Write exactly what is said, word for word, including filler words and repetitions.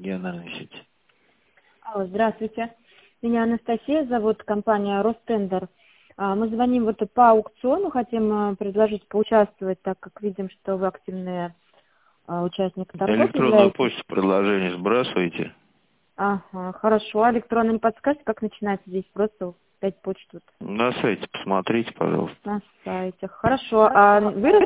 региональной сети. Алло, здравствуйте. Меня Анастасия зовут, компания Ростендер. А, Мы звоним вот по аукциону, хотим а, предложить поучаствовать, так как видим, что вы активные а, участник торгов Электронную являетесь. почту предложение сбрасывайте. Ага, хорошо. А электронно не подскажете, как начинается здесь? Просто пять почт вот На сайте посмотрите, пожалуйста. на сайте. Хорошо. А вы